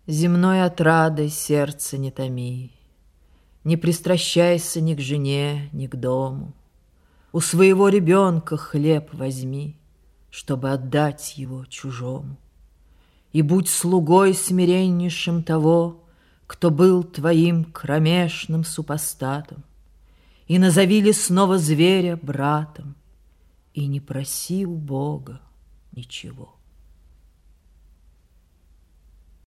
Земной отрадой сердце не томи, не пристращайся ни к жене, ни к дому. У своего ребенка хлеб возьми, чтобы отдать его чужому. И будь слугой смиреннейшим того, кто был твоим кромешным супостатом, и назови лесного зверя братом, и не проси у Бога ничего.